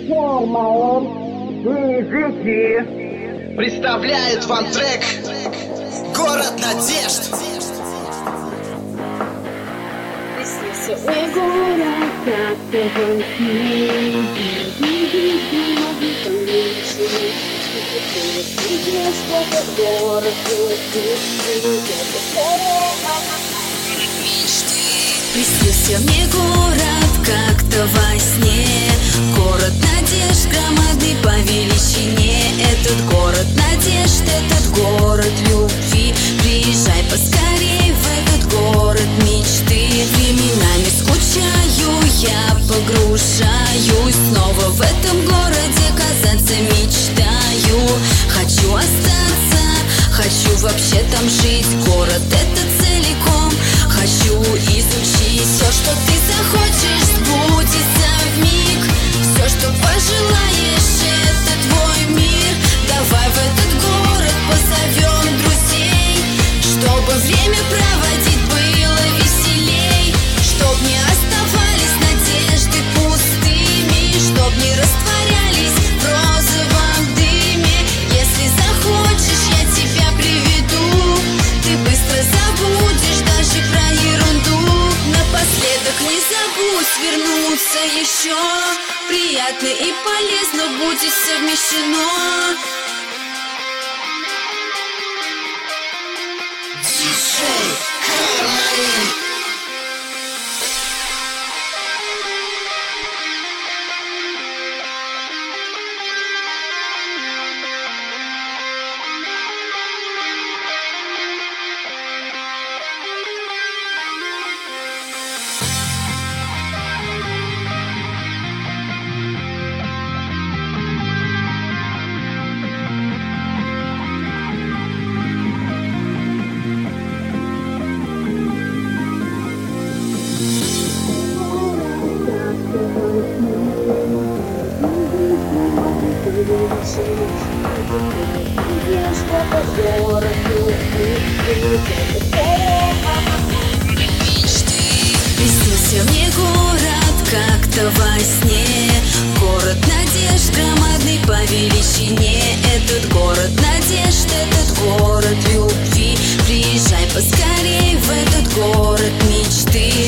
Представляет вам трек «Город надежд». Приснился мне город, как-то во сне. Приснился мне город, как-то во сне. Город надежд, громадный по величине. Этот город надежд, этот город любви. Приезжай поскорей в этот город мечты. Временами скучаю, я погружаюсь снова в этом городе, казаться мечтаю. Хочу остаться, хочу вообще там жить. Город этот целиком хочу изучить. Все, что ты захочешь, сбудется вмиг. Все, что пожелаешь, это твой мир. Давай в этот город позовем друзей, чтобы время проводить было веселей. Чтоб не оставались надежды пустыми, чтоб не растворялись в розовом дыме. Если захочешь, я тебя приведу, ты быстро забудешь даже про ерунду. Напоследок не забудь вернуться еще. Приятно и полезно будет совмещено. Диджей Кармарин. Приснился мне город, как-то во сне. Город надежд, громадный по величине. Этот город надежд, этот город любви. Приезжай поскорей в этот город мечты.